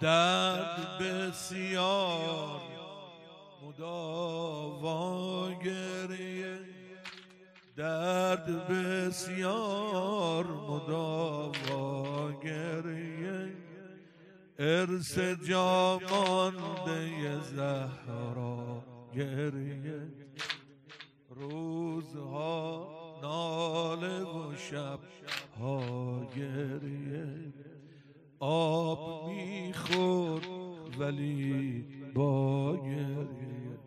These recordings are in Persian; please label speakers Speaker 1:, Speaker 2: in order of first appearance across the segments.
Speaker 1: درد بسیار مداوا گریه، درد بسیار مداوا گریه، ارث جا مانده زهرا گریه، روزها ناله و شبها گریه، آب میخور ولی با گریه،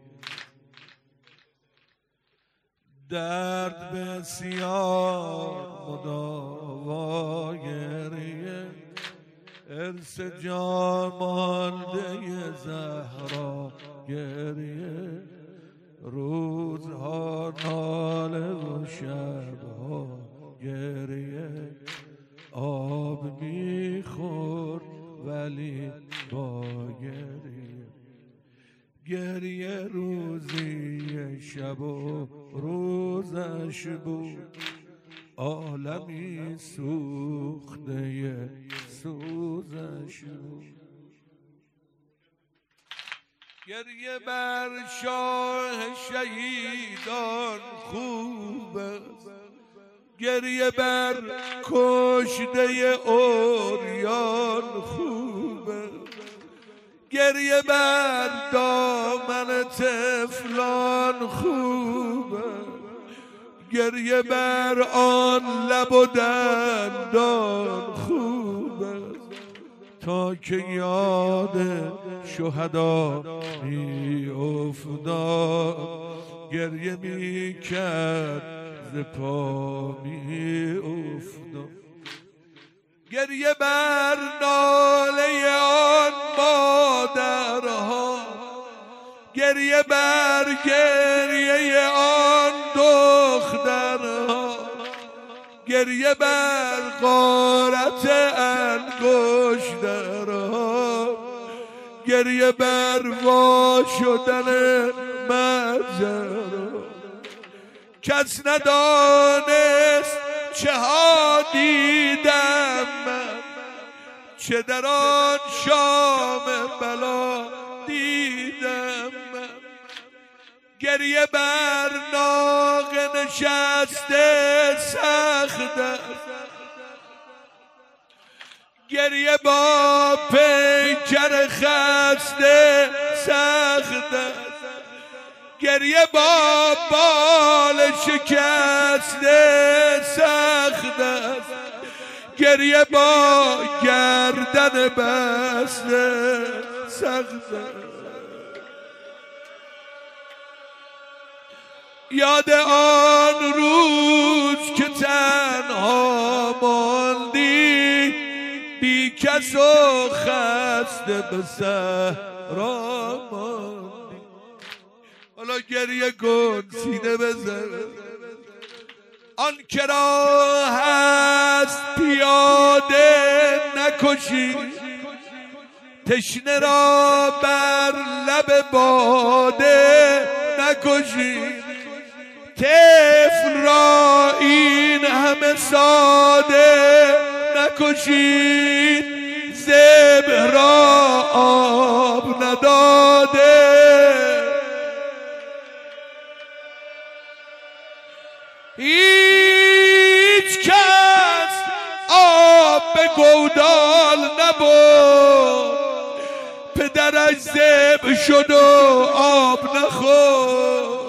Speaker 1: درد بسیار مداوا گریه، ارث جان مانده زهرا گریه، روزها ناله و شبها گریه، آب میخور ولی با گریه، گریه روزی شب و روزش بود، عالمی سوخته سوزش بود، گریه بر شاه شهیدان خوب است، گریه بر کشته اوریان خوب است، گریه بر دامن طفلان خوب است، گریه بر آن لب و دندان خوب است، تا که یاد شهدا می افتاد، گریه می کرد ز پا می افتاد، گریه بر ناله آن مادرها، گریه بر گریه آن دخترها، گریه بر غارت انگشترها، گریه بر وا شدن مجرها، کس ندانست چه ها دیدم من، چه در آن شام بلا دیدم من، گریه بر ناقه نشسته سخت است، گریه با پیکر خسته سخت است، گریه با بال شکسته سخت است، گریه با گردن بسته سخت است، یاد آن روز که تنها ماندی، بی کس و خسته به صحرا ماندی، حالا گریه کن سینه بزن، آن که را هست پیاده نکشی، تشنه را بر لب باده نکشی، طفل را این همه ساده نکشید، ذبح را آب نداده، هیچ کس آب به گودال نبرد، پدرش ذبح شد و آب نخورد،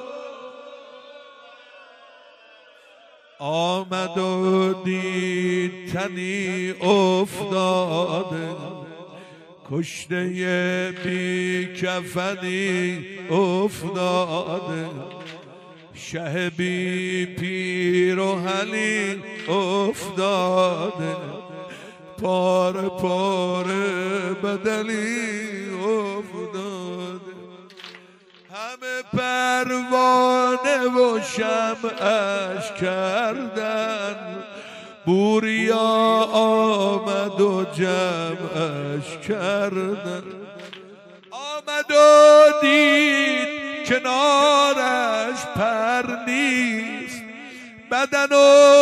Speaker 1: آمد و دید تنی افتاده، کشته بی کفنی افتاده، شه بی پیرهنی افتاده، پاره پاره بدنی افتاده، همه پروانه و شمعش کردن، بوریا آمد و جمعش کردن، آمد و دید کنارش پر نیست، بدن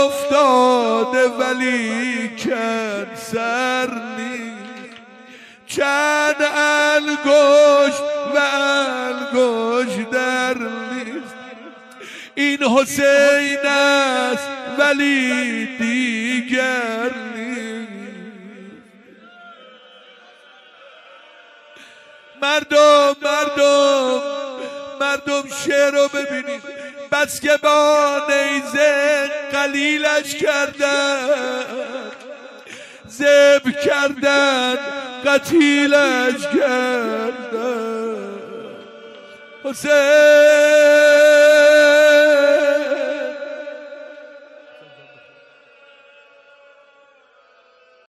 Speaker 1: افتاده ولی کن سر نیست، چند انگشت و انگشت در نیست. این حسین است ولی دیگر نیست. مردم شعر رو ببینید، بس که با نیزه قلیلش کردن، ذبح کردن، قتیلش کردن. حسین